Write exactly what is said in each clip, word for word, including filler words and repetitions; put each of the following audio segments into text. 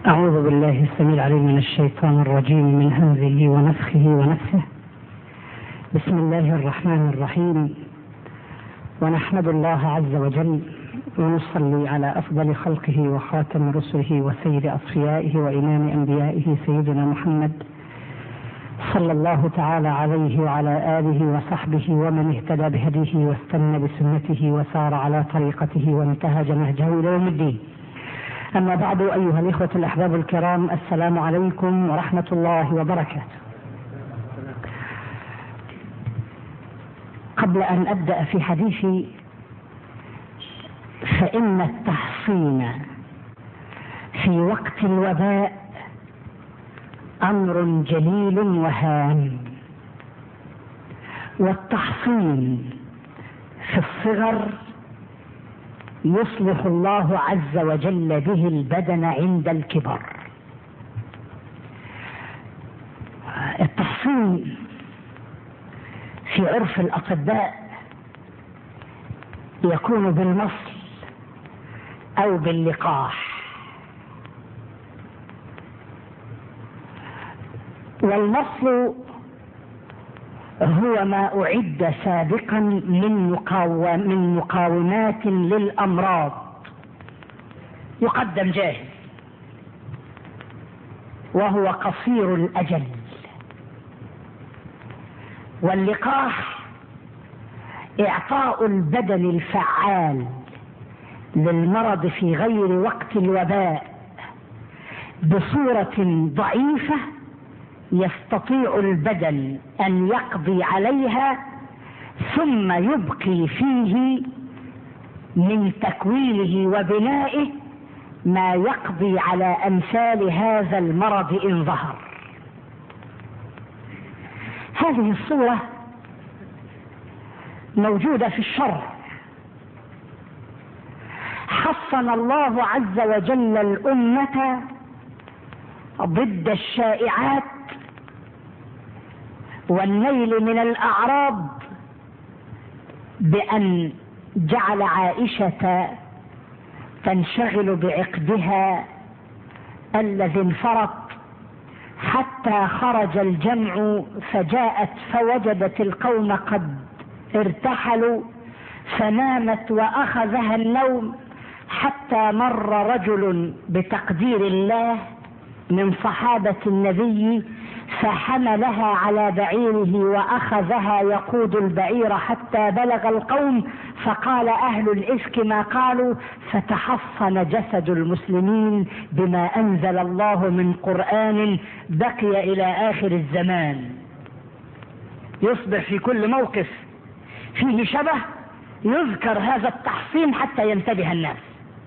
أعوذ بالله السميع العليم من الشيطان الرجيم من همزه ونفخه ونفثه. بسم الله الرحمن الرحيم، ونحمد الله عز وجل ونصلي على أفضل خلقه وخاتم رسله وسيد أصفيائه وإمام أنبيائه سيدنا محمد صلى الله تعالى عليه وعلى آله وصحبه ومن اهتدى بهديه واستنى بسنته وسار على طريقته وانتهج نهجه إلى يوم الدين. أما بعد، أيها الإخوة الأحباب الكرام، السلام عليكم ورحمة الله وبركاته. قبل أن أبدأ في حديثي، فإن التحصين في وقت الوباء أمر جليل وهام، والتحصين في الصغر يصلح الله عز وجل به البدن عند الكبر. التحصين في عرف الأطباء يكون بالمصل أو باللقاح، والمصل هو ما أعد سابقا من مقاوم من مقاومات للأمراض، يقدم جاهز وهو قصير الأجل. واللقاح إعطاء البدن الفعال للمرض في غير وقت الوباء بصورة ضعيفة يستطيع البدن أن يقضي عليها، ثم يبقي فيه من تكوينه وبنائه ما يقضي على أمثال هذا المرض إن ظهر. هذه الصورة موجودة في الشرع. حصن الله عز وجل الأمة ضد الشائعات والنيل من الأعراض بأن جعل عائشة تنشغل بعقدها الذي انفرط حتى خرج الجمع، فجاءت فوجدت القوم قد ارتحلوا فنامت وأخذها النوم، حتى مر رجل بتقدير الله من صحابة النبي فحملها على بعيره وأخذها يقود البعير حتى بلغ القوم، فقال أهل الإفك ما قالوا، فتحصن جسد المسلمين بما أنزل الله من قرآن بقي إلى آخر الزمان. يصبح في كل موقف فيه شبه يذكر هذا التحصين حتى ينتبه الناس.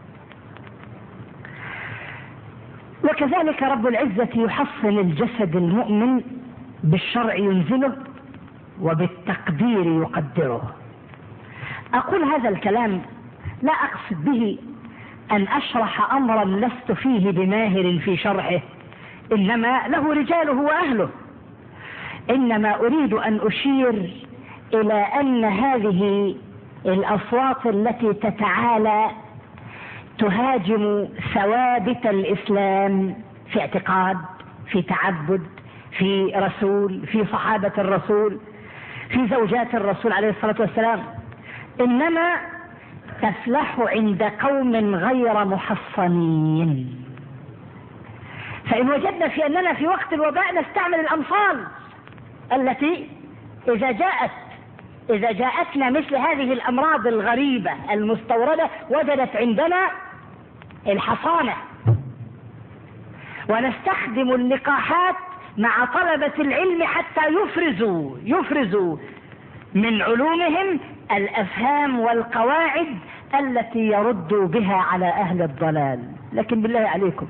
وكذلك رب العزة يحصن الجسد المؤمن بالشرع ينزله وبالتقدير يقدره. أقول هذا الكلام لا أقصد به أن أشرح أمرا لست فيه بماهر في شرحه، إنما له رجاله وأهله. إنما أريد أن أشير إلى أن هذه الأصوات التي تتعالى تهاجم ثوابت الإسلام في اعتقاد، في تعبد، في رسول، في صحابة الرسول، في زوجات الرسول عليه الصلاة والسلام، إنما تفلح عند قوم غير محصنين. فإن وجدنا في أننا في وقت الوباء نستعمل الأمثال التي إذا جاءت إذا جاءتنا مثل هذه الأمراض الغريبة المستوردة وجدت عندنا الحصانة، ونستخدم اللقاحات مع طلبة العلم حتى يفرزوا يفرزوا من علومهم الأفهام والقواعد التي يردوا بها على أهل الضلال. لكن بالله عليكم،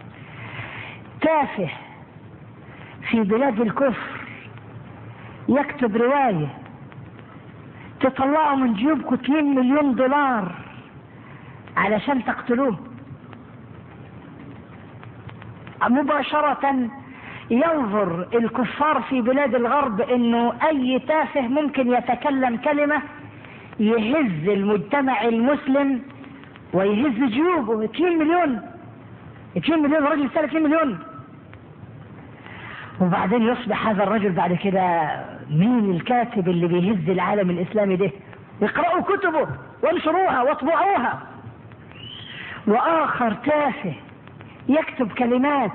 تافه في بلاد الكفر يكتب رواية تطلعوا من جيوبكم اثنين مليون دولار علشان تقتلوه، مباشرة ينظر الكفار في بلاد الغرب انه اي تافه ممكن يتكلم كلمة يهز المجتمع المسلم ويهز جيوبه. اثنين مليون اثنين مليون رجل ثلاثين مليون. وبعدين يصبح هذا الرجل بعد كده مين الكاتب اللي بيهز العالم الإسلامي ده؟ اقرأوا كتبه وانشروها واطبعوها. وآخر تافه يكتب كلمات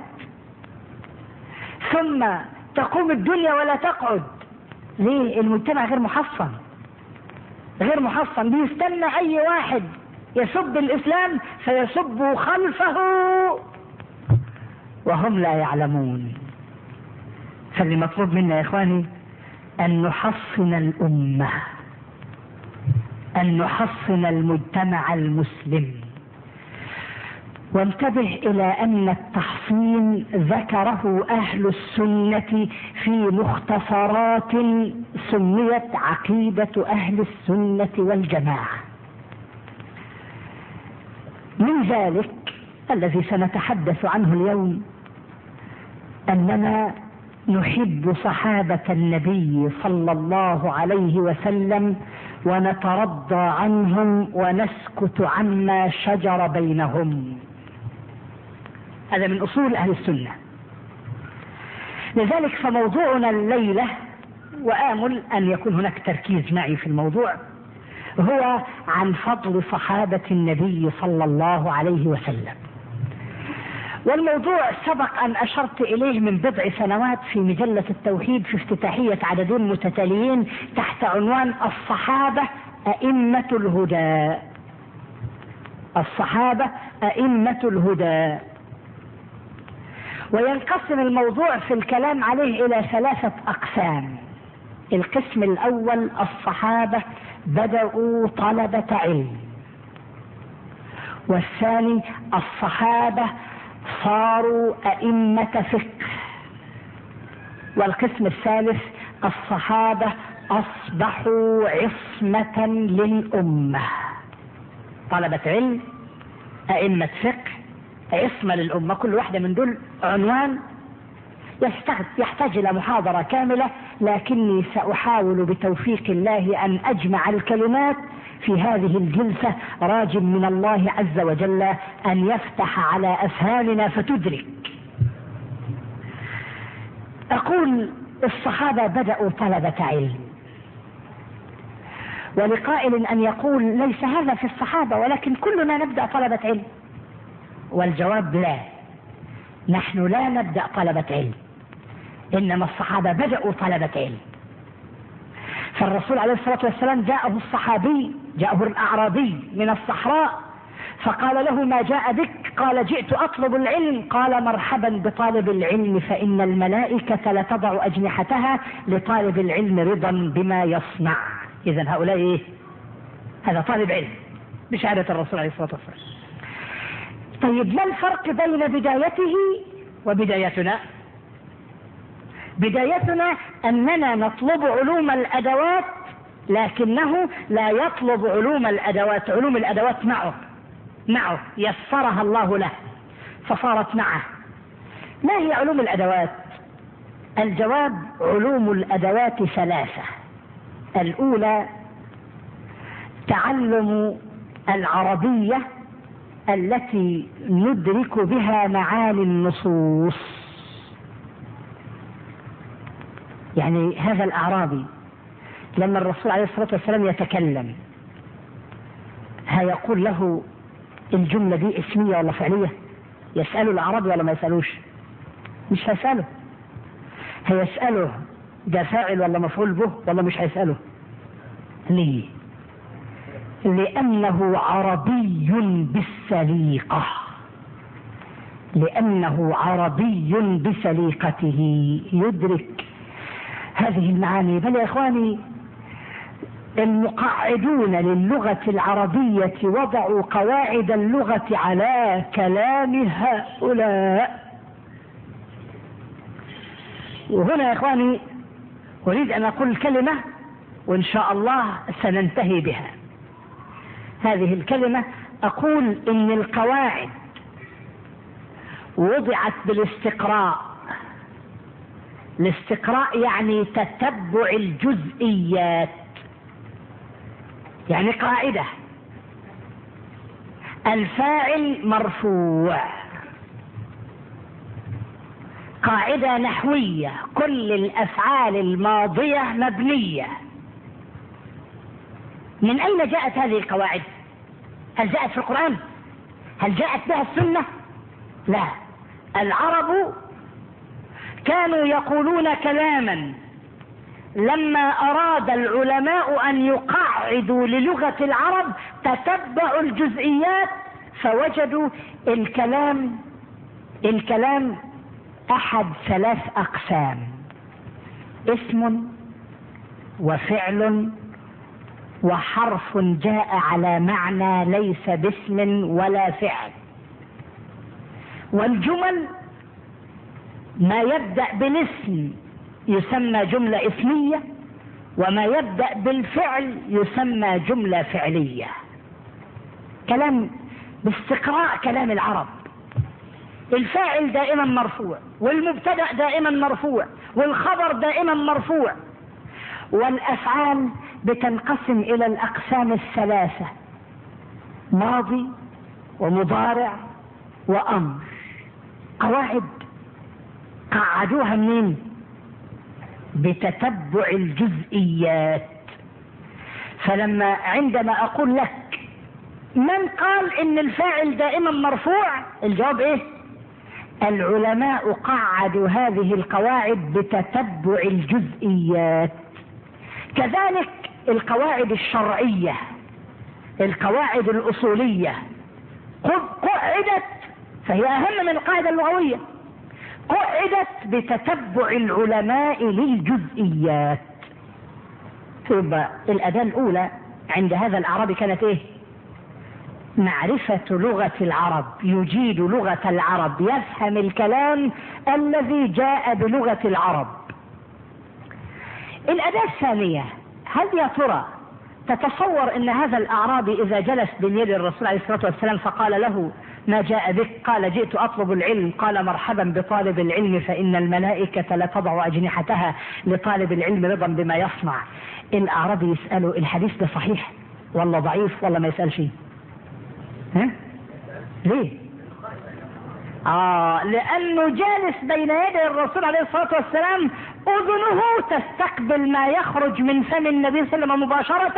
ثم تقوم الدنيا ولا تقعد. ليه؟ المجتمع غير محصن، غير محصن، بيستنى أي واحد يسب الإسلام فيسب خلفه وهم لا يعلمون. فاللي مطلوب منا يا إخواني أن نحصن الأمة، أن نحصن المجتمع المسلم. وانتبه إلى أن التحصين ذكره أهل السنة في مختصرات سميت عقيدة أهل السنة والجماعة. من ذلك الذي سنتحدث عنه اليوم أننا نحب صحابة النبي صلى الله عليه وسلم ونترضى عنهم ونسكت عما شجر بينهم. هذا من أصول أهل السنة. لذلك فموضوعنا الليلة، وآمل أن يكون هناك تركيز معي في الموضوع، هو عن فضل صحابة النبي صلى الله عليه وسلم. والموضوع سبق أن أشرت إليه من بضع سنوات في مجلة التوحيد في افتتاحية عددين متتاليين تحت عنوان الصحابة أئمة الهدى. الصحابة أئمة الهدى. وينقسم الموضوع في الكلام عليه إلى ثلاثة أقسام. القسم الأول الصحابة بدأوا طلبة علم، والثاني الصحابة صاروا أئمة فقه، والقسم الثالث الصحابة أصبحوا عصمة للأمة. طلبة علم، أئمة فقه، عصمة للأمة، كل واحدة من دول عنوان يحتاج إلى محاضرة كاملة، لكني سأحاول بتوفيق الله أن أجمع الكلمات في هذه الجلسة، راج من الله عز وجل أن يفتح على أفهامنا فتدرك. أقول الصحابة بدأوا طلبة علم، ولقائل أن يقول ليس هذا في الصحابة ولكن كلنا نبدأ طلبة علم. والجواب لا، نحن لا نبدأ طلبة علم، إنما الصحابة بدأوا طلبة علم. فالرسول عليه الصلاة والسلام جاءه الصحابي، جاءه الأعرابي من الصحراء فقال له ما جاء بك؟ قال جئت أطلب العلم. قال مرحبا بطالب العلم، فإن الملائكة لتضع أجنحتها لطالب العلم رضا بما يصنع. إذن هؤلاء إيه؟ هذا طالب علم بشهادة الرسول عليه الصلاة والسلام. طيب ما الفرق بين بدايته وبدايتنا؟ بدايتنا أننا نطلب علوم الأدوات، لكنه لا يطلب علوم الأدوات، علوم الأدوات معه معه يسرها الله له فصارت معه. ما هي علوم الأدوات؟ الجواب علوم الأدوات ثلاثة. الأولى تعلم العربية التي ندرك بها معاني النصوص. يعني هذا الأعرابي لما الرسول عليه الصلاة والسلام يتكلم هيقول له الجملة دي اسمية ولا فعلية؟ يسأله الأعرابي ولا ما يسألوش؟ مش هيسأله. هيسأله ده فاعل ولا مفعول به ولا مش هيسأله؟ ليه؟ لأنه عربي بالسليقة، لأنه عربي بسليقته يدرك هذه المعاني. بل يا إخواني المقعدون للغة العربية وضعوا قواعد اللغة على كلام هؤلاء. وهنا يا إخواني أريد أن أقول كلمة وإن شاء الله سننتهي بها. هذه الكلمة أقول إن القواعد وضعت بالاستقراء. الاستقراء يعني تتبع الجزئيات. يعني قاعدة الفاعل مرفوع قاعدة نحوية: كل الأفعال الماضية مبنية. من أين جاءت هذه القواعد؟ هل جاءت في القرآن؟ هل جاءت بها السنة؟ لا. العرب كانوا يقولون كلاما لما أراد العلماء أن يقعدوا للغة العرب تتبعوا الجزئيات فوجدوا الكلام الكلام أحد ثلاث أقسام: اسم وفعل وحرف جاء على معنى ليس باسم ولا فعل. والجمل ما يبدأ بالاسم يسمى جملة اسمية، وما يبدأ بالفعل يسمى جملة فعلية. كلام باستقراء كلام العرب. الفاعل دائما مرفوع، والمبتدأ دائما مرفوع، والخبر دائما مرفوع. والأفعال بتنقسم إلى الأقسام الثلاثة: ماضي ومضارع وأمر. قواعد قعدوها منين؟ بتتبع الجزئيات. فلما عندما أقول لك من قال إن الفاعل دائما مرفوع، الجواب إيه؟ العلماء قعدوا هذه القواعد بتتبع الجزئيات. كذلك القواعد الشرعية، القواعد الأصولية قعدت، فهي أهم من القاعدة اللغوية، قعدت بتتبع العلماء للجزئيات. يبقى الأداة الأولى عند هذا الأعرابي كانت إيه؟ معرفة لغة العرب، يجيد لغة العرب، يفهم الكلام الذي جاء بلغة العرب. الأداة الثانية: هل يا ترى تتصور أن هذا الأعرابي إذا جلس بين يدي الرسول عليه الصلاة والسلام فقال له: ما جاء بك؟ قال: جئت أطلب العلم. قال: مرحبا بطالب العلم، فإن الملائكة لا تضع أجنحتها لطالب العلم رضا بما يصنع. الأعرابي يسأله: الحديث ده صحيح ولا ضعيف ولا ما يسأل شيء؟ ها؟ ليه؟ آه لأنه جالس بين يدي الرسول عليه الصلاة والسلام، أذنه تستقبل ما يخرج من فم النبي صلى الله عليه وسلم مباشرة.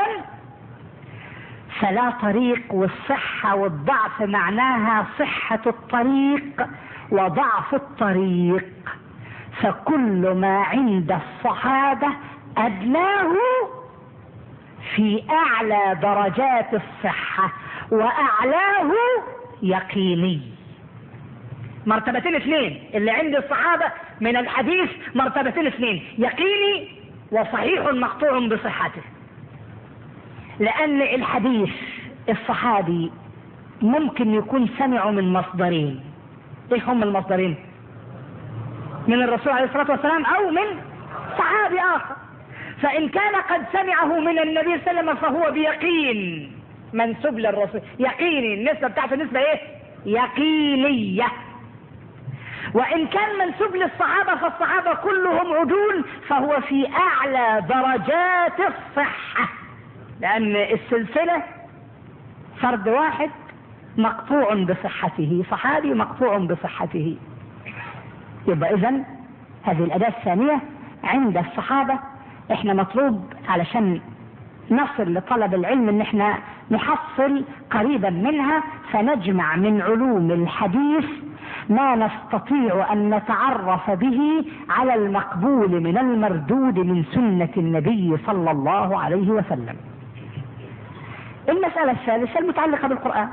فلا طريق، والصحة والضعف معناها صحة الطريق وضعف الطريق. فكل ما عند الصحابة أدناه في أعلى درجات الصحة وأعلاه يقيني. مرتبتين اثنين اللي عند الصحابة من الحديث، مرتبتين اثنين: يقيني وصحيح مقطوع بصحته. لأن الحديث الصحابي ممكن يكون سمعه من مصدرين. ايه هم المصدرين؟ من الرسول عليه الصلاة والسلام أو من صحابي آخر. فإن كان قد سمعه من النبي صلى الله عليه وسلم فهو بيقين منسوب للرسول. يقيني، النسبة بتاعته نسبة ايه؟ يقينية. وإن كان منسوب للصحابة فالصحابة كلهم عدول، فهو في أعلى درجات الصحة، لأن السلسلة فرد واحد مقطوع بصحته، صحابي مقطوع بصحته. يبقى إذن هذه الأداة الثانية عند الصحابة. احنا مطلوب علشان نصل لطلب العلم ان احنا نحصل قريبا منها، فنجمع من علوم الحديث ما نستطيع ان نتعرف به على المقبول من المردود من سنة النبي صلى الله عليه وسلم. المسألة الثالثة المتعلقة بالقرآن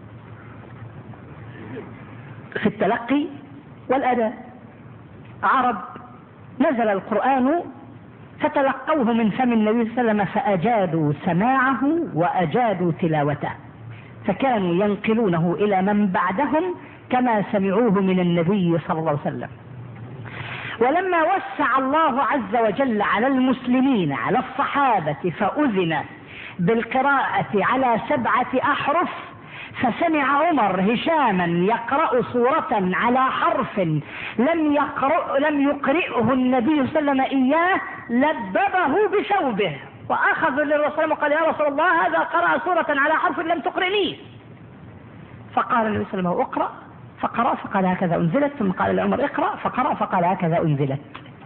في التلقي والأداء. عرب نزل القرآن فتلقوه من فم النبي صلى الله عليه وسلم فأجادوا سماعه وأجادوا تلاوته، فكانوا ينقلونه إلى من بعدهم كما سمعوه من النبي صلى الله عليه وسلم. ولما وسع الله عز وجل على المسلمين على الصحابة فأذن بالقراءة على سبعة أحرف، فسمع عمر هشاما يقرأ سورة على حرف لم يقرأ لم يقرئه النبي صلى الله عليه وسلم إياه، لببه بثوبه وأخذ للرسول وقال: يا رسول الله، هذا قرأ سورة على حرف لم تقرئنيه. فقال النبي صلى الله عليه وسلم: اقرأ. فقرأ فقال هكذا أنزلت، ثم قال لعمر اقرأ فقرأ فقال هكذا أنزلت.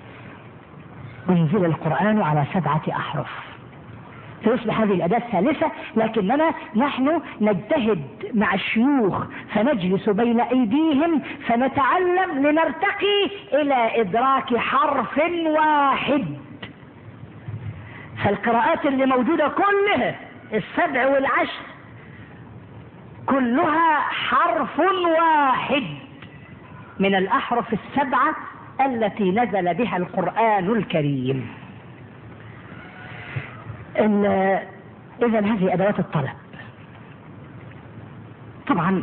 أنزل القرآن على سبعة أحرف، فيصبح هذه الأداة الثالثة. لكننا نحن نجتهد مع الشيوخ فنجلس بين أيديهم فنتعلم لنرتقي إلى إدراك حرف واحد. فالقراءات اللي موجودة كلها السبع والعشر كلها حرف واحد من الأحرف السبعة التي نزل بها القرآن الكريم. إذن هذه أدوات الطلب. طبعا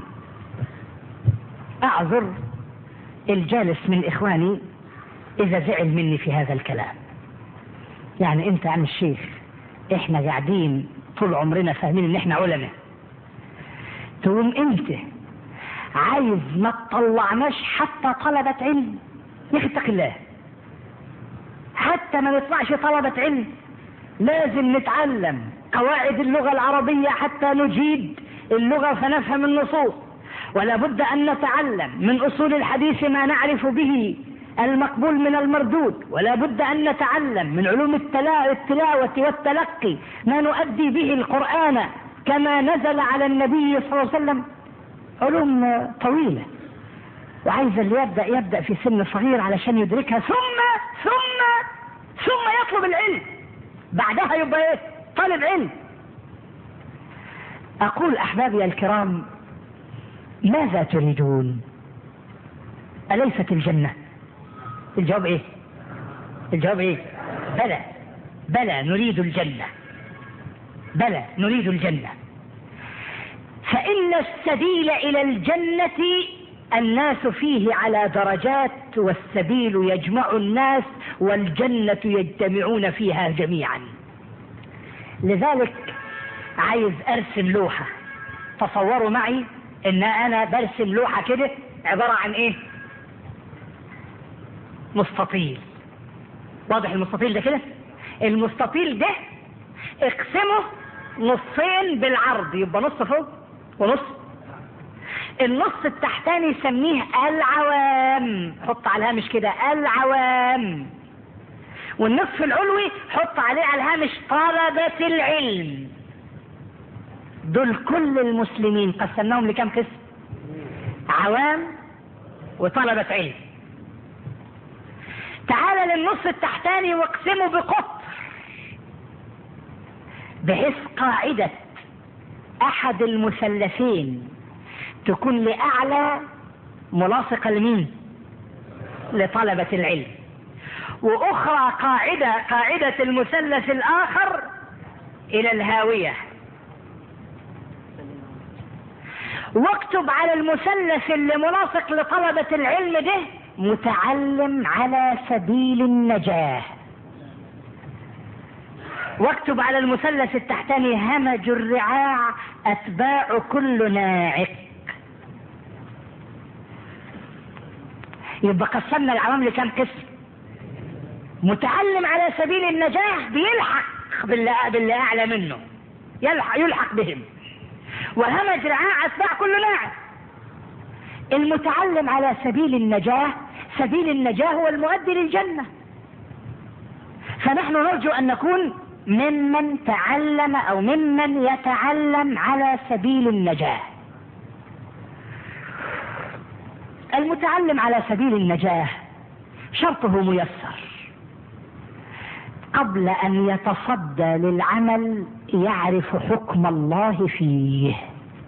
أعذر الجالس من إخواني إذا زعل مني في هذا الكلام. يعني أنت عم الشيخ إحنا قاعدين طول عمرنا فاهمين إن إحنا علماء، تقوم أنت عايز ما تطلعناش حتى طلبة علم؟ يا أخي اتق الله، حتى ما نطلعش طلبة علم لازم نتعلم قواعد اللغة العربية حتى نجيد اللغة فنفهم النصوص، ولا بد أن نتعلم من أصول الحديث ما نعرف به المقبول من المردود، ولا بد أن نتعلم من علوم التلاوة والتلقي ما نؤدي به القرآن كما نزل على النبي صلى الله عليه وسلم. علوم طويلة وعايز اللي يبدأ يبدأ في سن صغير علشان يدركها، ثم ثم ثم يطلب العلم بعدها يبقى ايه؟ طالب علم. أقول أحبابي الكرام ماذا تريدون؟ أليست الجنة؟ الجواب ايه؟ الجواب ايه؟ بلى بلى نريد الجنة، بلى نريد الجنة. فإن السبيل إلى الجنة الناس فيه على درجات، والسبيل يجمع الناس والجنة يجتمعون فيها جميعا. لذلك عايز أرسم لوحة. تصوروا معي إن أنا برسم لوحة كده عبارة عن إيه؟ مستطيل. واضح المستطيل ده كده؟ المستطيل ده اقسمه نصين بالعرض يبقى نص فوق ونص. النص التحتاني سميه العوام، حط على الهامش كده العوام. والنصف العلوي حط عليه على الهامش طلبة العلم. دول كل المسلمين قسمناهم لكم قسم؟ عوام وطلبة علم. تعال للنص التحتاني واقسمه بقطر، بحيث قاعدة أحد المثلثين تكون لأعلى ملاصقة لمين؟ لطلبة العلم، وأخرى قاعدة قاعدة المثلث الآخر إلى الهاوية. واكتب على المثلث اللي ملاصق لطلبة العلم ده متعلم على سبيل النجاة، واكتب على المثلث التحتاني همج الرعاع أتباع كل ناعق. يبقى قسمنا العوام لكم قسم؟ متعلم على سبيل النجاة بيلحق باللي أعلى منه، يلحق, يلحق بهم. وهمج رعاع أتباع كل ناعق. المتعلم على سبيل النجاة، سبيل النجاة هو المؤدي للجنة. فنحن نرجو أن نكون ممن تعلم أو ممن يتعلم على سبيل النجاة. المتعلم على سبيل النجاة شرطه ميسر. قبل أن يتصدى للعمل يعرف حكم الله فيه،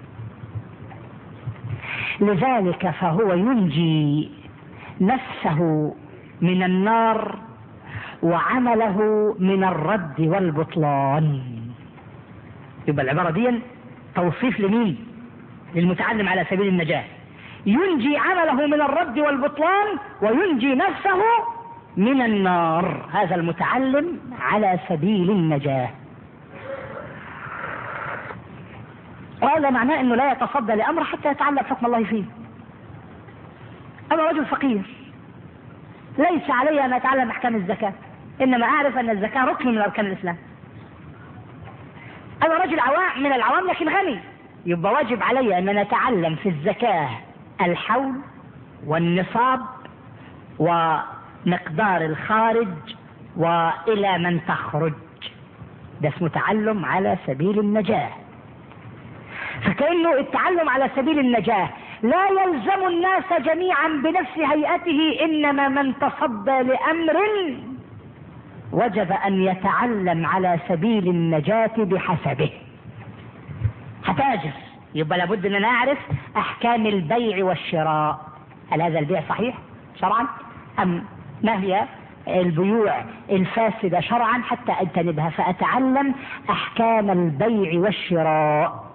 لذلك فهو ينجي نفسه من النار وعمله من الرد والبطلان. يبقى العبارة دي توصيف لمين؟ للمتعلم على سبيل النجاة. ينجي عمله من الرد والبطلان وينجي نفسه من النار. هذا المتعلم على سبيل النجاة. وهذا معناه أنه لا يتصدى لأمر حتى يتعلم حكم الله فيه. أما رجل فقير ليس علي أن أتعلم أحكام الزكاة، إنما أعرف أن الزكاة ركن من أركان الإسلام. أما رجل عوام من العوام لكن غني، يبقى واجب علي أن نتعلم في الزكاة الحول والنصاب ومقدار الخارج وإلى من تخرج. ده اسمه تعلم على سبيل النجاة. فكأنه التعلم على سبيل النجاة لا يلزم الناس جميعا بنفس هيئته، إنما من تصدى لأمر وجب أن يتعلم على سبيل النجاة بحسبه. هتاجر، يبقى لابد أن نعرف أحكام البيع والشراء. هل هذا البيع صحيح شرعا أم ما هي البيوع الفاسدة شرعا حتى أجتنبها، فأتعلم أحكام البيع والشراء.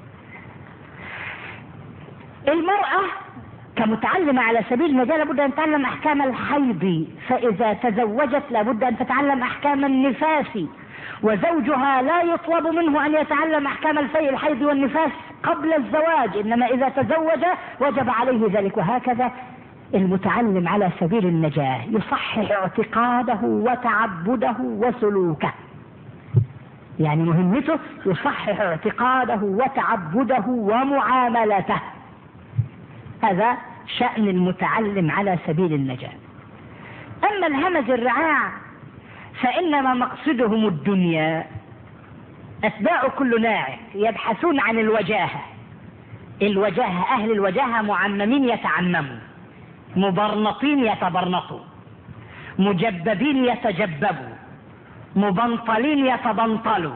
المرأة كمتعلمة على سبيل النجاة لابد أن تتعلم أحكام الحيض، فإذا تزوجت لابد أن تتعلم أحكام النفاس، وزوجها لا يطلب منه أن يتعلم أحكام الحيض والنفاس قبل الزواج، إنما إذا تزوج وجب عليه ذلك. وهكذا المتعلم على سبيل النجاة يصحح اعتقاده وتعبده وسلوكه، يعني مهمته يصحح اعتقاده وتعبده ومعاملته. هذا شأن المتعلم على سبيل النجاة. أما الهمج الرعاع فإنما مقصدهم الدنيا، أتباع كل ناعم يبحثون عن الوجاهة. الوجاهة، أهل الوجاهة معممين يتعمموا، مبرنطين يتبرنطوا، مجببين يتجببوا، مبنطلين يتبنطلوا،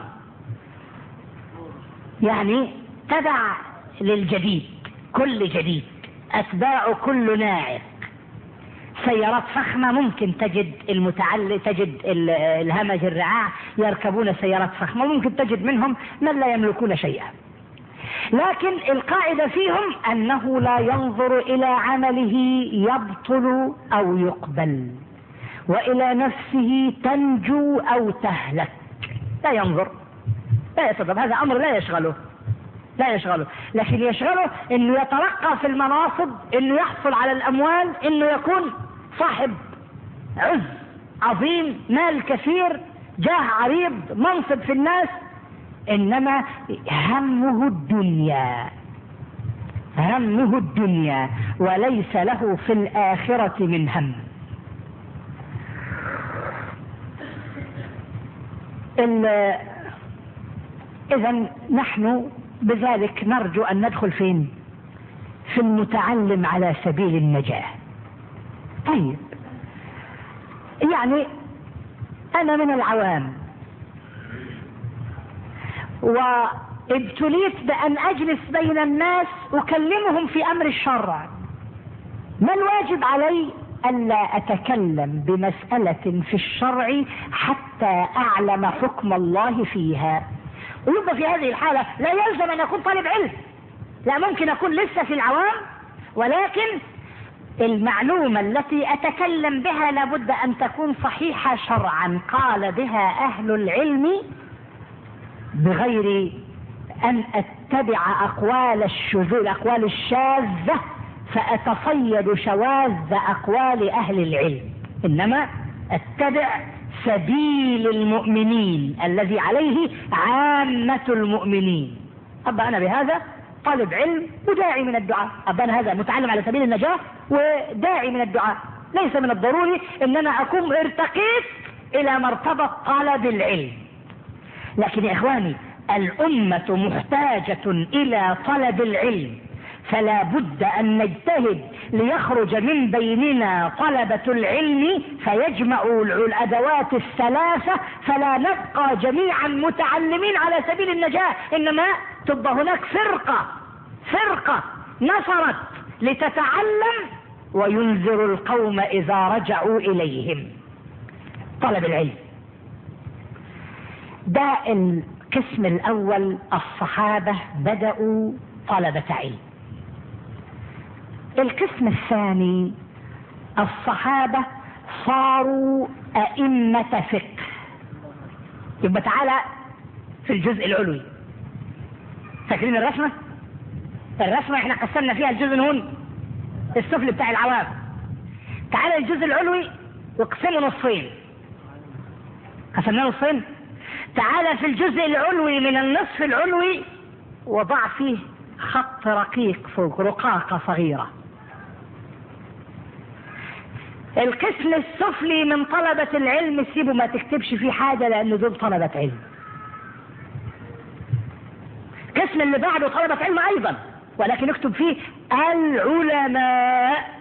يعني تبع للجديد، كل جديد، أتباع كل ناعق. سيارات فخمة ممكن تجد المتعلق، تجد الهمج الرعاع يركبون سيارات فخمة، ممكن تجد منهم من لا يملكون شيئا، لكن القاعدة فيهم أنه لا ينظر إلى عمله يبطل أو يقبل، وإلى نفسه تنجو أو تهلك. لا ينظر، لا يتضرب، هذا أمر لا يشغله لا يشغله لكن يشغله انه يترقى في المناصب، انه يحصل على الاموال، انه يكون صاحب عز عظيم، مال كثير، جاه عريض، منصب في الناس، انما همه الدنيا، همه الدنيا وليس له في الآخرة من هم. إذن نحن بذلك نرجو أن ندخل فين؟ في المتعلم على سبيل النجاة. طيب، يعني أنا من العوام وابتليت بأن أجلس بين الناس أكلمهم في أمر الشرع، ما الواجب علي؟ ألا أتكلم بمسألة في الشرع حتى أعلم حكم الله فيها. ويبقى في هذه الحالة لا يلزم أن أكون طالب علم، لا، ممكن أكون لسه في العوام، ولكن المعلومة التي أتكلم بها لابد أن تكون صحيحة شرعا، قال بها أهل العلم، بغير أن أتبع أقوال الشذوذ، الأقوال الشاذة، فأتصيد شواذ أقوال أهل العلم، إنما أتبع سبيل المؤمنين الذي عليه عامة المؤمنين. أبقى أنا بهذا طالب علم وداعي من الدعاء، أبقى أنا هذا متعلم على سبيل النجاة وداعي من الدعاء. ليس من الضروري أن أنا أكون ارتقيت إلى مرتبة طلب العلم. لكن يا إخواني، الأمة محتاجة إلى طلب العلم، فلا بد أن نجتهد ليخرج من بيننا طلبة العلم فيجمعوا الأدوات الثلاثة، فلا نبقى جميعا متعلمين على سبيل النجاة، إنما تبقى هناك فرقة فرقة نصرت لتتعلم وينذر القوم إذا رجعوا إليهم. طلب العلم ده القسم الأول، الصحابة بدأوا طلبة علم. القسم الثاني، الصحابة صاروا أئمة فقه. يبقى تعالى في الجزء العلوي، فاكرين الرسمة؟ الرسمة احنا قسمنا فيها الجزء هون السفل بتاع العوام. تعالى الجزء العلوي وقسمه نصفين، قسمناه نصفين. تعالى في الجزء العلوي من النصف العلوي وضع فيه خط رقيق فوق، رقاقة صغيرة. القسم السفلي من طلبة العلم سيبه ما تكتبش فيه حاجة لأن دول طلبة علم. القسم اللي بعده طلبة علم أيضا، ولكن اكتب فيه العلماء.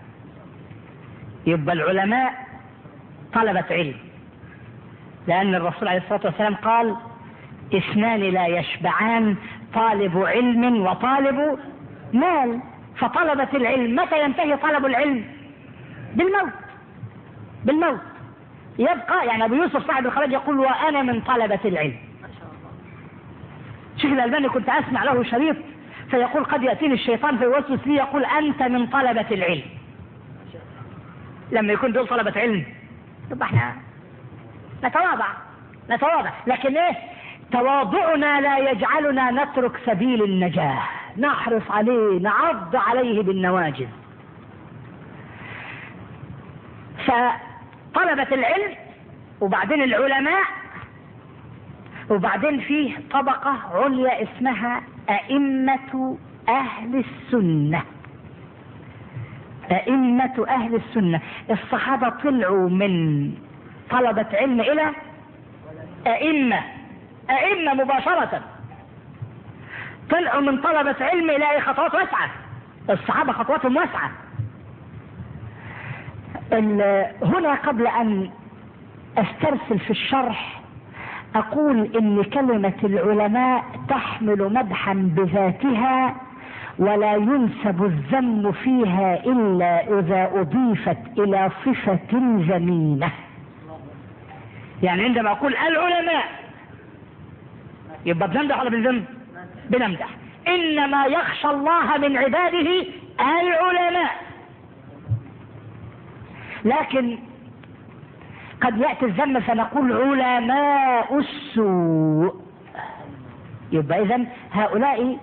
يبقى العلماء طلبة علم، لأن الرسول عليه الصلاة والسلام قال اثنان لا يشبعان، طالب علم وطالب مال. فطلبة العلم متى ينتهي طلب العلم؟ بالموت. بالموت يبقى. يعني أبو يوسف صاحب الخراج يقول وأنا من طلبة العلم. شيخ الألباني كنت أسمع له شريط فيقول قد يأتيني الشيطان فيوسوس لي يقول أنت من طلبة العلم. لما يكون دول طلبة علم يبقى احنا نتواضع نتواضع، لكن ايه؟ تواضعنا لا يجعلنا نترك سبيل النجاة، نحرص عليه، نعض عليه بالنواجذ. فطلبة العلم وبعدين العلماء، وبعدين فيه طبقة عليا اسمها أئمة أهل السنة. أئمة أهل السنة. الصحابة طلعوا من طلبة علم إلى أئمة، أئمة مباشرة. طلعوا من طلبة علم إلى خطوات واسعة. الصحابة خطواتهم واسعة. هنا قبل أن أسترسل في الشرح أقول إن كلمة العلماء تحمل مدحا بذاتها، ولا ينسب الذم فيها إلا إذا أضيفت إلى صفة ذميمة. يعني عندما أقول العلماء يبقى بنمدح ولا بنذم؟ بنمدح. إنما يخشى الله من عباده العلماء. لكن قد يأتي الذم فنقول علماء السوء. يبقى إذن هؤلاء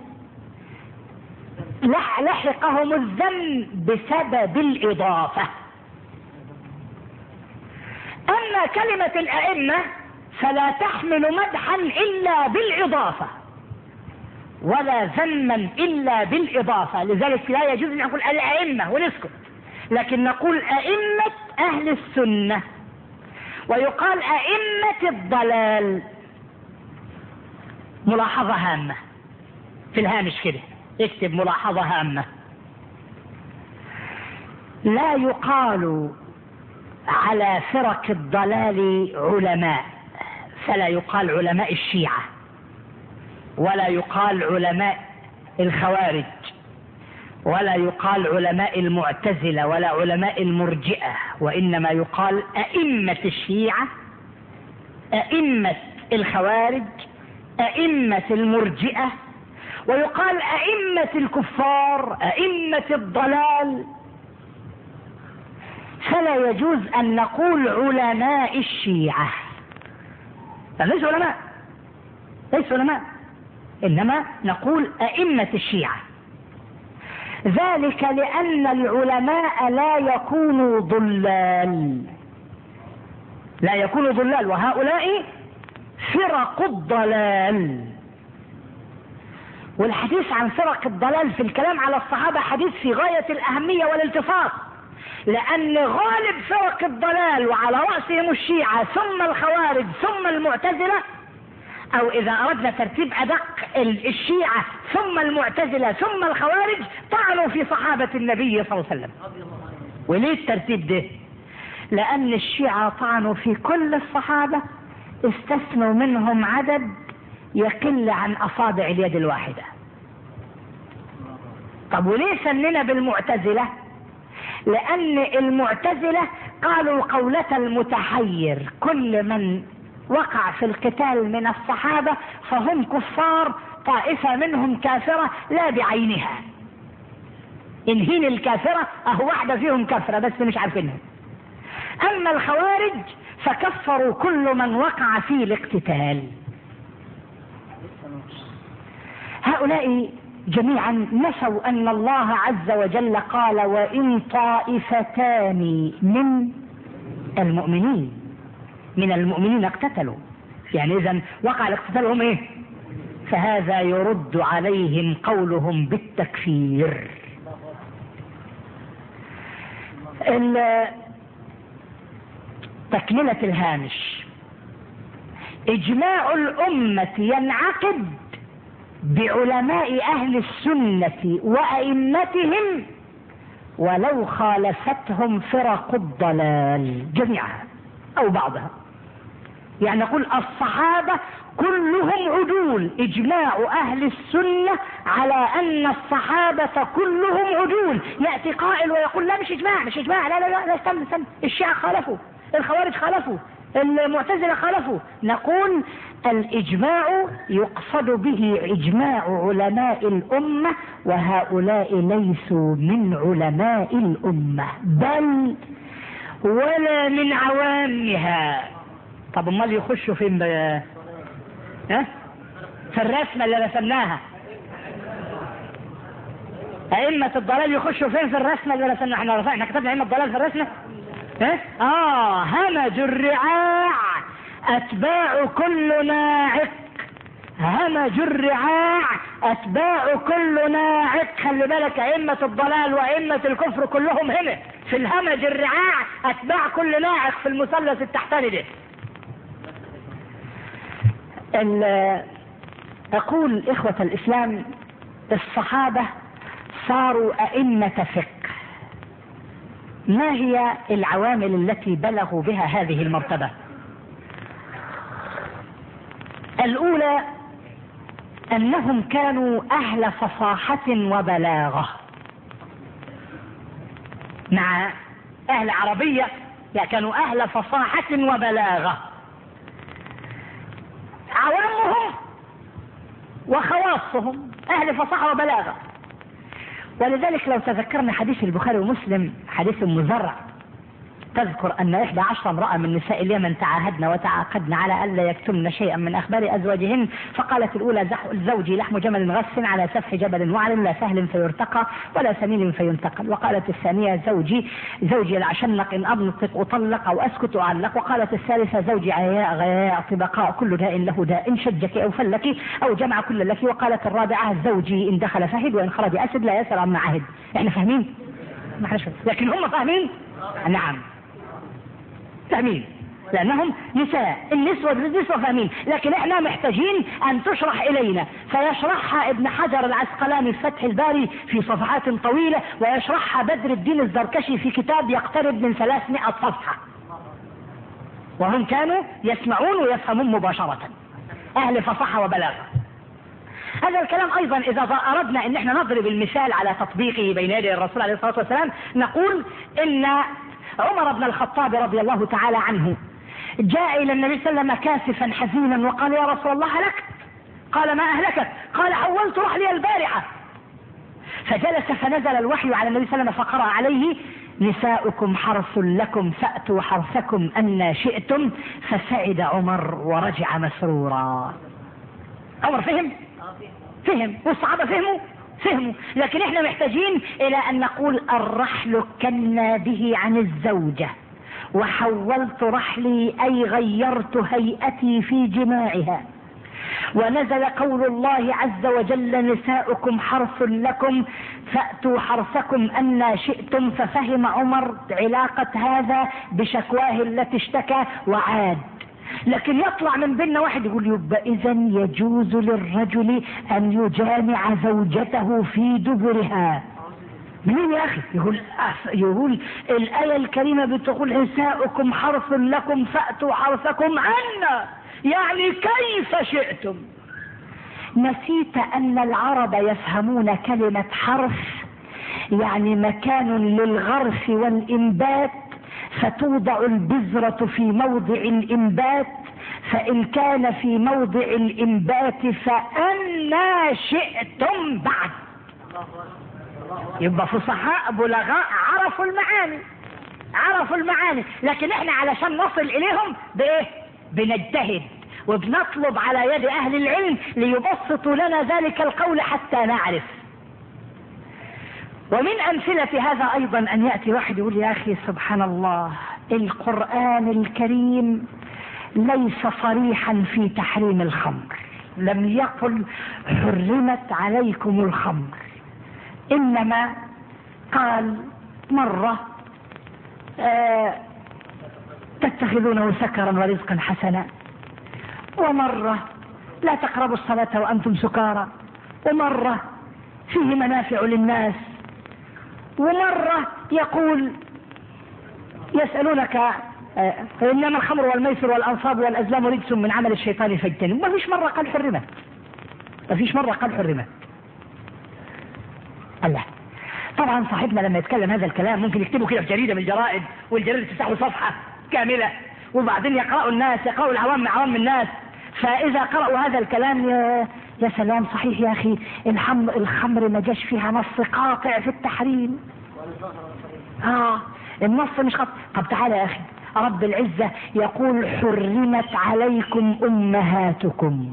لحقهم الذم بسبب الإضافة. أما كلمة الأئمة فلا تحمل مدحا إلا بالإضافة ولا ذما إلا بالإضافة. لذلك لا يجوز أن نقول الأئمة ونسكت، لكن نقول أئمة أهل السنة. ويقال أئمة الضلال. ملاحظة هامة في الهامش كده، اكتب ملاحظة هامة. لا يقال على فرق الضلال علماء، فلا يقال علماء الشيعة، ولا يقال علماء الخوارج، ولا يقال علماء المعتزلة، ولا علماء المرجئة، وإنما يقال أئمة الشيعة، أئمة الخوارج، أئمة المرجئة، ويقال أئمة الكفار، أئمة الضلال. فلا يجوز أن نقول علماء الشيعة، فليس علماء، ليس علماء، إنما نقول أئمة الشيعة. ذلك لأن العلماء لا يكونوا ضلال، لا يكونوا ضلال، وهؤلاء فرق الضلال. والحديث عن فرق الضلال في الكلام على الصحابة حديث في غاية الأهمية والالتفات، لأن غالب فرق الضلال وعلى رأسهم الشيعة ثم الخوارج ثم المعتزلة، أو إذا أردنا ترتيب أدق الشيعة ثم المعتزلة ثم الخوارج، طعنوا في صحابة النبي صلى الله عليه وسلم. وليه الترتيب ده؟ لأن الشيعة طعنوا في كل الصحابة، استثنوا منهم عدد يقل عن أصابع اليد الواحدة. طب وليه سننا بالمعتزلة؟ لأن المعتزلة قالوا قولة المتحير، كل من وقع في القتال من الصحابة فهم كفار، طائفة منهم كافرة لا بعينها، إنهين الكافرة أهو واحدة فيهم كافرة بس مش عارفينها. أما الخوارج فكفروا كل من وقع في الاقتتال. هؤلاء جميعا نسوا أن الله عز وجل قال وإن طائفتان من المؤمنين من المؤمنين اقتتلوا. يعني إذن وقع الاقتتال هم إيه؟ فهذا يرد عليهم قولهم بالتكفير. تكملة الهامش: إجماع الأمة ينعقد بعلماء أهل السنة وأئمتهم ولو خالفتهم فرق الضلال جميعها أو بعضها. يعني نقول الصحابة كلهم عدول، إجماع أهل السنة على أن الصحابة كلهم عدول. يأتي قائل ويقول لا مش إجماع مش إجماع لا لا لا, لا استنى استنى الشيعة خالفوا، الخوارج خالفوا، المعتزلة خالفوا. نقول الإجماع يقصد به إجماع علماء الأمة، وهؤلاء ليسوا من علماء الأمة بل ولا من عوامها. طب امال يخشوا فين بقى؟ ها؟ في الرسمة اللي رسمناها. أئمة الضلال يخشوا فين في الرسمة اللي رسمناها؟ احنا رسمنا احنا كتبنا أئمة الضلال في الرسمة؟ ها؟ اه همج الرعاع أتباع كل ناعق، همج الرعاع أتباع كل ناعق. خلي بالك أئمة الضلال وأئمة الكفر كلهم هنا في الهمج الرعاع أتباع كل ناعق في المثلث التحتاني ده. أقول إخوة الإسلام الصحابة صاروا أئمة فقه. ما هي العوامل التي بلغوا بها هذه المرتبة؟ الأولى أنهم كانوا أهل فصاحة وبلاغة، مع أهل عربية يعني كانوا أهل فصاحة وبلاغة، عوامهم وخواصهم أهل فصاحة وبلاغة. ولذلك لو تذكرنا حديث البخاري ومسلم حديث مزرع تذكر أن إحدى عشر امرأة من نساء اليمن تعاهدن وتعاقدن على ألا يكتمن شيئا من أخبار أزواجهن، فقالت الأولى زوجي لحم جمل غث على سفح جبل وعر لا سهل فيرتقى ولا سمين فينتقل، وقالت الثانية زوجي زوجي العشنق إن أنطق أطلق أو أسكت أعلق، وقالت الثالثة زوجي عياء غياء طبقاء كل داء له داء إن شجك أو فلك أو جمع كل لك، وقالت الرابعة زوجي إن دخل فهد وإن خرج أسد لا يسأل عما عهد. إحنا فاهمين؟ ما احنا لكن هم فاهمين؟ نعم فاهمين، لأنهم نساء، النسوة بالنسوة فاهمين، لكن احنا محتاجين أن تشرح إلينا. فيشرحها ابن حجر العسقلاني في فتح الباري في صفحات طويلة، ويشرحها بدر الدين الزركشي في كتاب يقترب من ثلاثمائة صفحة، وهم كانوا يسمعون ويفهمون مباشرة، أهل فصاحة وبلاغة. هذا الكلام أيضا إذا أردنا أن احنا نضرب المثال على تطبيقه بين يدي الرسول عليه الصلاة والسلام، نقول إن عمر بن الخطاب رضي الله تعالى عنه جاء إلى النبي صلى الله عليه وسلم كاسفا حزينا وقال يا رسول الله هلكت. قال ما أهلكت؟ قال حولت رحلي البارحة. فجلس فنزل الوحي على النبي صلى الله عليه وسلم فقرأ عليه نساؤكم حرث لكم فأتوا حرثكم أن شئتم، فسعد عمر ورجع مسرورا. عمر فهم؟ فهم، والصحابة فهموا؟ فهموا. لكن احنا محتاجين الى ان نقول الرحل كنا به عن الزوجة، وحولت رحلي اي غيرت هيئتي في جماعها. ونزل قول الله عز وجل نساؤكم حرث لكم فأتوا حرثكم أن شئتم، ففهم عمر علاقة هذا بشكواه التي اشتكى وعاد. لكن يطلع من بيننا واحد يقول يبقى إذن يجوز للرجل أن يجامع زوجته في دبرها. مين يا أخي؟ يقول يقول الآية الكريمة بتقول نساؤكم حرث لكم فأتوا حرثكم عنا، يعني كيف شئتم. نسيت أن العرب يفهمون كلمة حرث يعني مكان للغرس والإنبات، فتوضع البذرة في موضع الإنبات، فإن كان في موضع الإنبات فأنا شئتم بعد. يبقى فصحاء بلغاء عرفوا المعاني، عرفوا المعاني. لكن احنا علشان نصل إليهم بإيه؟ بنجتهد وبنطلب على يد أهل العلم ليبسطوا لنا ذلك القول حتى نعرف. ومن أمثلة هذا أيضا أن يأتي واحد يقول يا أخي سبحان الله القرآن الكريم ليس صريحا في تحريم الخمر، لم يقل حرمت عليكم الخمر، إنما قال مرة آه تتخذونه سكرا ورزقا حسنا، ومرة لا تقربوا الصلاة وأنتم سكارى، ومرة فيه منافع للناس، ومرة يقول يسألونك آه إنما الخمر والميسر والأنصاب والأزلام رجس من عمل الشيطان فاجتنبوه. ما فيش مرة قال حرمت، ما فيش مرة قال حرمت. الله، طبعا صاحبنا لما يتكلم هذا الكلام ممكن يكتبوا كده في جريدة من الجرائد، والجريدة تفتحوا صفحة كاملة، وبعدين يقرأوا الناس، يقرأوا العوام عوام الناس، فإذا قرأوا هذا الكلام يا, يا سلام، صحيح يا أخي، الخمر, الخمر ما جاش فيها نص قاطع في التحريم. آه النص مش قاطع. طب تعالى يا أخي، رب العزة يقول حرمت عليكم أمهاتكم.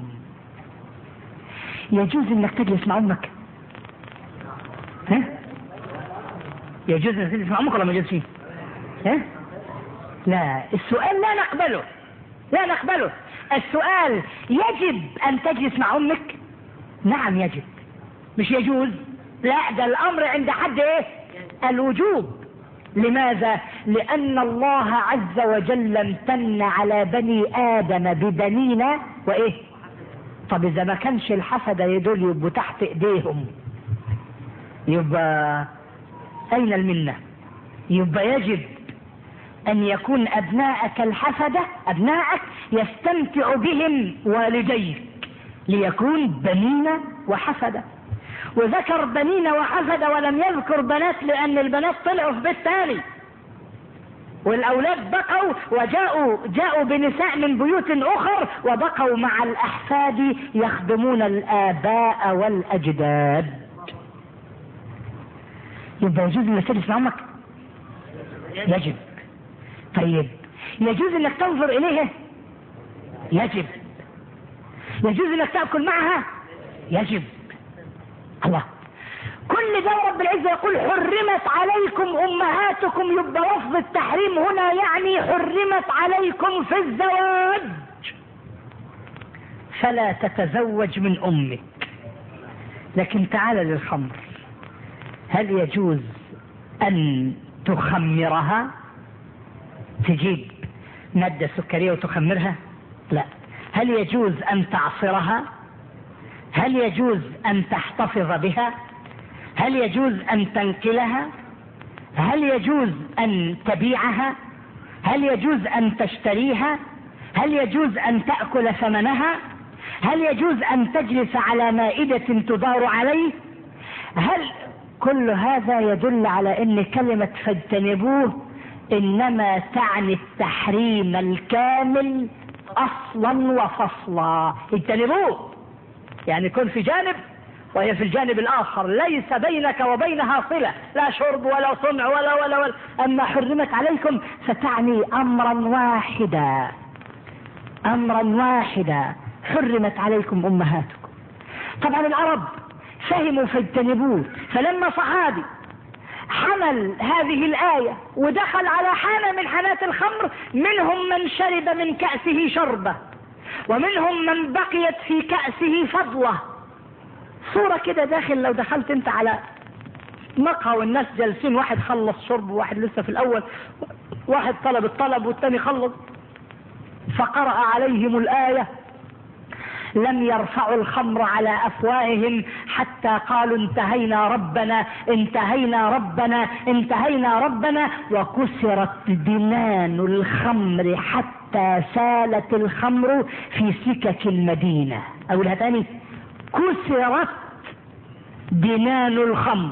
يجوز انك تجلس مع امك؟ ها؟ يجوز انك تجلس مع امك ولا ما يجوز فيه؟ ها؟ لا، السؤال لا نقبله، لا نقبله. السؤال يجب ان تجلس مع امك؟ نعم يجب، مش يجوز. لا، ده الامر عند حد ايه؟ الوجوب. لماذا؟ لان الله عز وجل امتن على بني ادم ببنين وايه؟ طب اذا ما كانش الحسد يدول يبقوا تحت ايديهم، يبقى اين المنة؟ يبقى يجب ان يكون ابناءك الحسدة، ابناءك يستمتع بهم والديك، ليكون بنين وحسدة. وذكر بنين وحسدة ولم يذكر بنات، لان البنات طلعوا في بيت ثاني، والاولاد بقوا وجاءوا جاءوا بنساء من بيوت اخر، وبقوا مع الاحفاد يخدمون الاباء والاجداد. يبقى يجوز انك تجلس مع امك؟ يجب. طيب يجوز انك تنظر اليها؟ يجب. يجوز انك تاكل معها؟ يجب. الله، كل ده رب العزة يقول حرمت عليكم أمهاتكم، يبقى لفظ التحريم هنا يعني حرمت عليكم في الزواج، فلا تتزوج من أمك. لكن تعال للخمر، هل يجوز أن تخمرها؟ تجيب مادة سكرية وتخمرها؟ لا. هل يجوز أن تعصرها؟ هل يجوز أن تحتفظ بها؟ هل يجوز أن تنقلها؟ هل يجوز أن تبيعها؟ هل يجوز أن تشتريها؟ هل يجوز أن تأكل ثمنها؟ هل يجوز أن تجلس على مائدة تدار عليه؟ هل كل هذا يدل على أن كلمة فاجتنبوه إنما تعني التحريم الكامل أصلا وفصلا. اجتنبوه يعني كن في جانب وهي في الجانب الآخر، ليس بينك وبينها صلة، لا شرب ولا صنع ولا ولا ولا. أما حرمت عليكم فتعني أمرا واحدا، أمرا واحدا، حرمت عليكم أمهاتكم. طبعا العرب فهموا فاجتنبوه، فلما صحابي حمل هذه الآية ودخل على حانة من حانات الخمر، منهم من شرب من كأسه شربة، ومنهم من بقيت في كأسه فضلة. صورة كده داخل، لو دخلت انت على مقهى والناس جالسين، واحد خلص شرب وواحد لسه في الأول، واحد طلب الطلب والتاني خلص، فقرأ عليهم الآية لم يرفعوا الخمر على أفواههم حتى قالوا انتهينا ربنا انتهينا ربنا انتهينا ربنا، وكسرت دنان الخمر حتى سالت الخمر في سكك المدينة. أقولها تاني، كسرت دنان الخمر،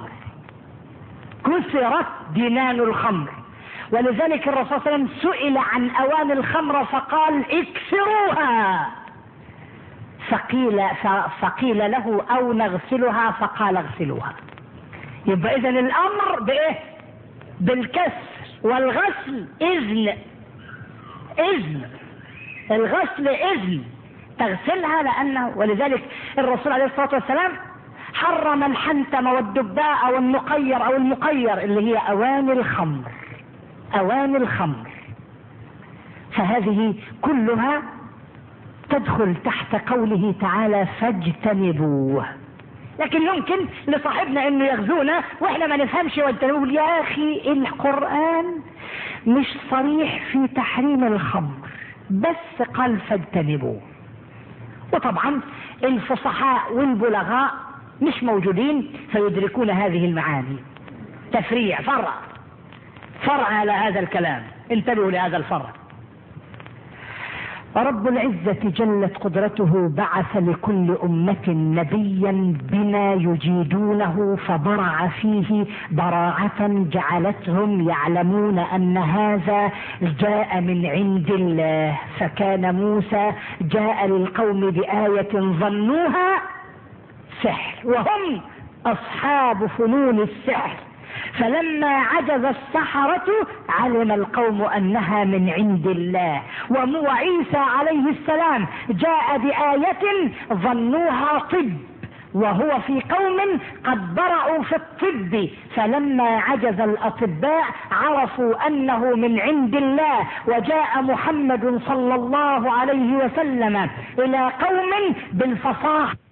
كسرت دنان الخمر. ولذلك الرسول صلى الله عليه وسلم سئل عن أواني الخمر فقال اكسروها، فقيل, فقيل له أو نغسلها، فقال اغسلوها. يبقى إذن الأمر بإيه؟ بالكسر، والغسل إذن، إذن الغسل إذن تغسلها، لأنه ولذلك الرسول عليه الصلاة والسلام حرم الحنتم والدباء والنقير أو المقير اللي هي أواني الخمر، أواني الخمر. فهذه كلها تدخل تحت قوله تعالى فاجتنبوه. لكن يمكن لصاحبنا انه يغزونا واحنا ما نفهمش ونقول يا اخي القرآن مش صريح في تحريم الخمر، بس قال فاجتنبوه. وطبعا الفصحاء والبلغاء مش موجودين فيدركون هذه المعاني. تفريع، فرع فرع على هذا الكلام، انتبهوا لهذا الفرع. رب العزة جلت قدرته بعث لكل أمة نبيا بما يجيدونه، فبرع فيه براعة جعلتهم يعلمون أن هذا جاء من عند الله. فكان موسى جاء للقوم بآية ظنوها سحر وهم أصحاب فنون السحر، فلما عجز السحرة علم القوم أنها من عند الله. وعيسى عليه السلام جاء بآية ظنوها طب وهو في قوم قد برعوا في الطب، فلما عجز الأطباء عرفوا أنه من عند الله. وجاء محمد صلى الله عليه وسلم إلى قوم بالفصاحة